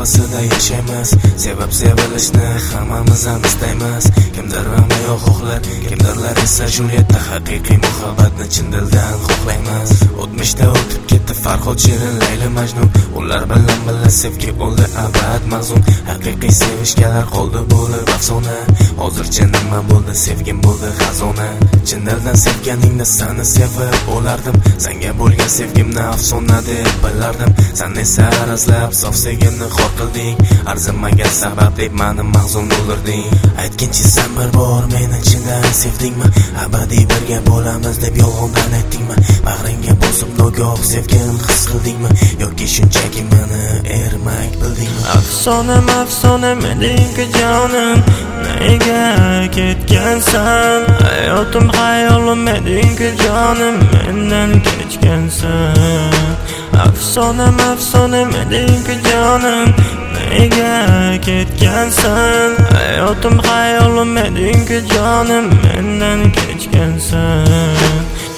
havasida yashaymiz. Sevib sevilishni hammamiz ham istaymiz. Kimdir Romeo xohlar, kimdirlar esa Julietta. Haqiqiy muhabbatni chin dildan xohlaymiz. O'tmishda o'tib ketdi Farhod, Shirin, Layli, Majnun. Ular bilan birga sevgi bo'ldi abad mazmun. Haqiqiy sevishganlar qoldi bo'lib afsona. Hozircha nima bo'ldi, sevgim bo'ldi xazona. Chin dildan sevganingni sani sevib bo'lardim. Senga bo'lgan sevgimni afsona deb bilardim. Sen esa arazlab sof sevgimni xor qilding. Arzimagan sabab deb meni mahzun o'ldirding. Aytginchi sen bir bor meni chindan sevdingmi? Abadiy birga bo'lamiz deb yolg'ondan aytdingmi? Bag'ringga bosib nogoh sevgin his qildingmi? Yoki shunchaki meni ermak bildingmi? Afsonam afsonam eding-ku jonim, nega ketgansan? Hayotim hayolim eding-ku jonim, mendan kechgansan. Afsonam afsonam eding-ku jonim, nega ketgansan? Hayotim hayolim eding-ku jonim, mendan kechgansan.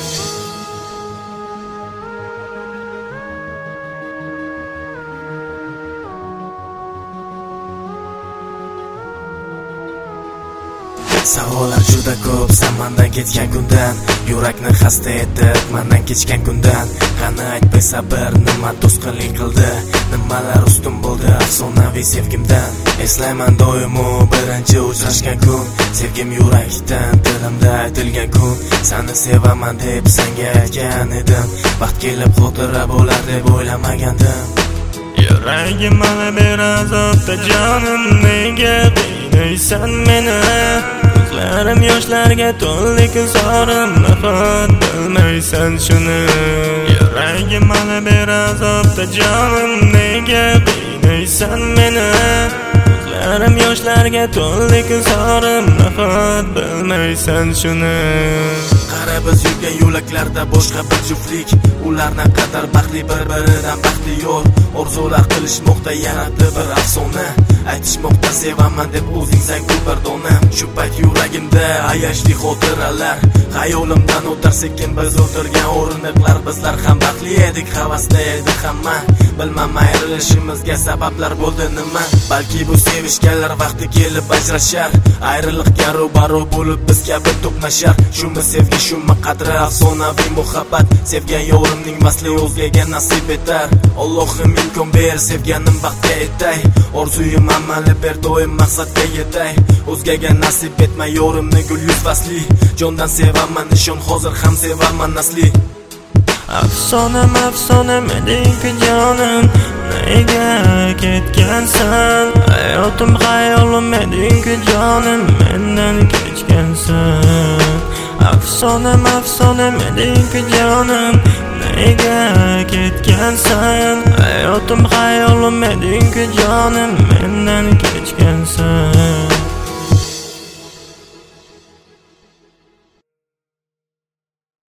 Savollar juda ko'p sen mendan ketgan kundan, yurakni xasta etib mendan kechgan kundan. Qani aytmay sabr, nima to'sqinlik qildi, nimalar ustun bo'ldi afsonaviy sevgimdan. Eslayman doimo birinchi uchrashgan kun, sevgim yurakdan dilimda aytilgan kun. Seni sevaman deb senga aytgan edim, vaqt kelib xotira bo'lar deb o'ylamagandim. Yuragim mana bir azobda jonim, nega qiynaysan meni? Ko'zlarim yoshlarga to'ldi ko'zorim, nahot bilmaysan shuni? Yuragim mana bir azobda jonim, nega qiynaysan meni? Ko'zlarim yoshlarga to'ldi ko'zorim, nahot bilmaysan shuni? Qara biz yurgan yo'laklarda boshqa bir juftlik, ularni qadar baxtli bir-biridan baxtli yo'l. Orzular qilishmoqda yanada bir afsona, aytishmoqda sevaman deb o'zingsan bir donam. Shu payt yuragimda ayashli xotiralar, xayolimdan o'tar sekin biz o'tirgan o'rindiqlar. Bizlar ham baxtli edik, havasda edi hamma. Bilmam ayrilishimizga sabablar bo'ldi nima? Balki bu sevishganlar vaqti kelib ajrashar, ayriliqga ro'baro bo'lib biz kabi to'qnashar. Shumi sevgi, shumi qadri afsonaviy muhabbat. Sevgan yorimning vasli o'zgaga nasib etar. Allohim imkon ber, sevganim baxtga yetay. Orzuyim amali ber, doim maqsadga yetay. O'zgaga nasib etma yorimni gul yuz fasli. Jondan sevaman, nishon hozir ham sevaman nasli. Afsonam afsonam eding-ku jonim, nega ketgansan? Hayotim hayolim eding-ku jonim, mendan kechgansan. Afsonam afsonam eding-ku jonim, nega ketgansan? Hayotim hayolim eding-ku jonim, mendan kechgansan.